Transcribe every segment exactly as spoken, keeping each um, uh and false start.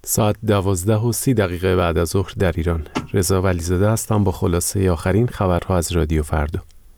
ساعت دوازده و سی دقیقه بعد از ظهر در ایران. رضا ولیزاده هستم با خلاصه آخرین خبرها از رادیو فردا.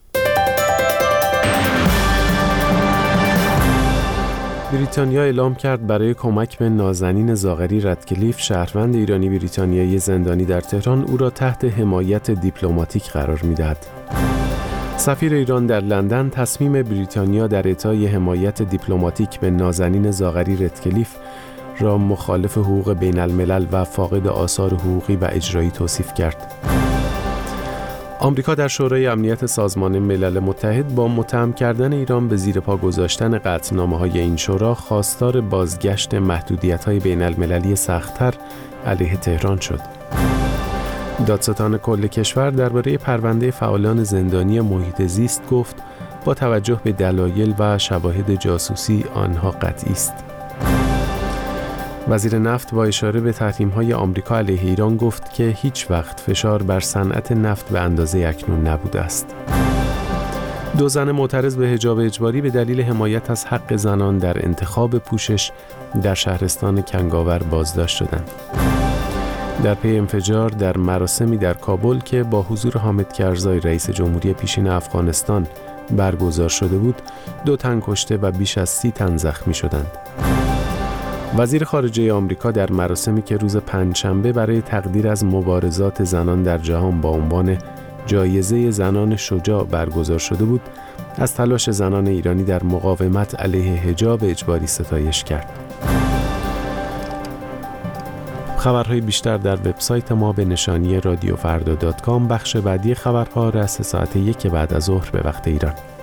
بریتانیا اعلام کرد برای کمک به نازنین زاغری ردکلیف، شهروند ایرانی بریتانیایی زندانی در تهران، او را تحت حمایت دیپلماتیک قرار می‌دهد. سفیر ایران در لندن تصمیم بریتانیا در اعطای حمایت دیپلماتیک به نازنین زاغری ردکلیف را مخالف حقوق بین الملل و فاقد آثار حقوقی و اجرایی توصیف کرد. آمریکا در شورای امنیت سازمان ملل متحد با متهم کردن ایران به زیر پا گذاشتن قطعنامه‌های این شورا خواستار بازگشت محدودیت‌های بین المللی سخت‌تر علیه تهران شد. دادستان کل کشور درباره پرونده فعالان زندانی محیط زیست گفت با توجه به دلایل و شواهد جاسوسی آنها قطعی است. وزیر نفت با اشاره به تحریم‌های آمریکا علیه ایران گفت که هیچ وقت فشار بر صنعت نفت به اندازه اکنون نبوده است. دو زن معترض به حجاب اجباری به دلیل حمایت از حق زنان در انتخاب پوشش در شهرستان کنگاور بازداشت شدند. در پی انفجار در مراسمی در کابل که با حضور حامد کرزای رئیس جمهوری پیشین افغانستان برگزار شده بود، دو تن کشته و بیش از سی تن زخمی شدند. وزیر خارجه آمریکا در مراسمی که روز پنجشنبه برای تقدیر از مبارزات زنان در جهان با عنوان جایزه زنان شجاع برگزار شده بود، از تلاش زنان ایرانی در مقاومت علیه حجاب اجباری ستایش کرد. خبرهای بیشتر در وبسایت ما به نشانی رادیو فردا دات کام. بخش بعدی خبرها رأس ساعت یک بعد از ظهر به وقت ایران.